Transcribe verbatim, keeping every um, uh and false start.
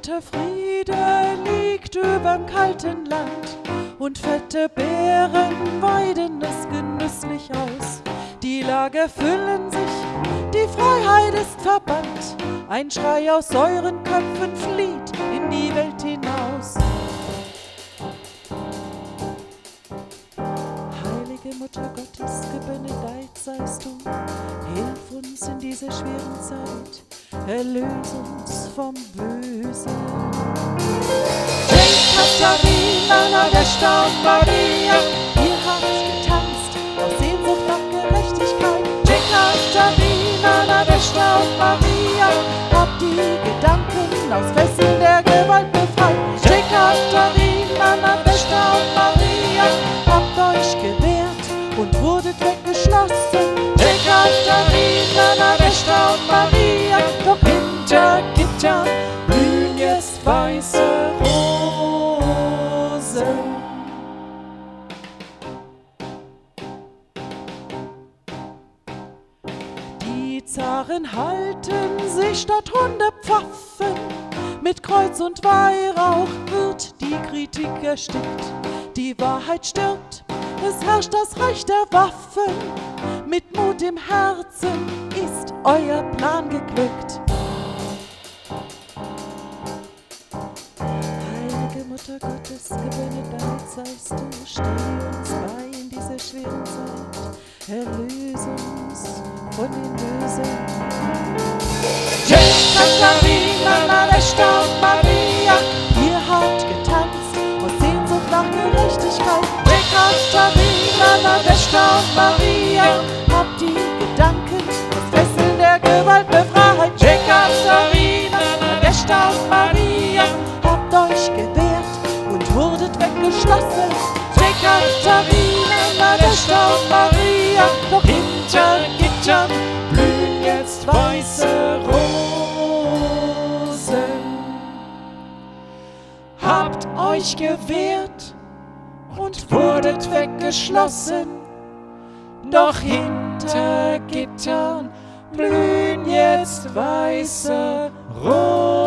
Kalter Friede liegt überm kalten Land und fette Beeren weiden es genüsslich aus. Die Lager füllen sich, die Freiheit ist verbannt. Ein Schrei aus euren Köpfen flieht in die Welt hinaus. Heilige Mutter Gottes, gebenedeit seist du. Hilf uns in dieser schweren Zeit, erlöse uns vom Bösen. Jane Katharina, der Staub Maria, ihr habt getanzt aus Sehnsucht nach Gerechtigkeit. Jane Katharina, der Staub Maria, habt die Gedanken aus Fesseln der Gewalt befreit. Jane Katharina, der Staub Maria, habt euch gewehrt und wurdet weggeschlossen. Jane Katharina, der Staub Maria, doch hinter Gittern blühen jetzt weiße Rosen. Die Zaren halten sich statt Hundepfaffen, mit Kreuz und Weihrauch wird die Kritik erstickt. Die Wahrheit stirbt, es herrscht das Reich der Waffen, mit Mut im Herzen ist euer Plan geglückt. Heilige Mutter Gottes, gebenedeit seist du, steh uns bei in dieser schweren Zeit, erlöse uns von den Bösen. Jane Katharina, der Staub Maria, ihr habt getanzt aus Sehnsucht nach Gerechtigkeit. Jane Katharina, der Staub Maria, habt die Gedanken aus Fesseln der Gewalt befreit. Jane Katharina, der Staub Maria, habt euch gewehrt und wurdet weggeschlossen. Jane Katharina, der Staub Maria, doch hinter Gittern blühen jetzt weiße Rosen. Habt euch gewehrt und wurdet weggeschlossen, doch hinter Gittern blühen jetzt weiße Rosen.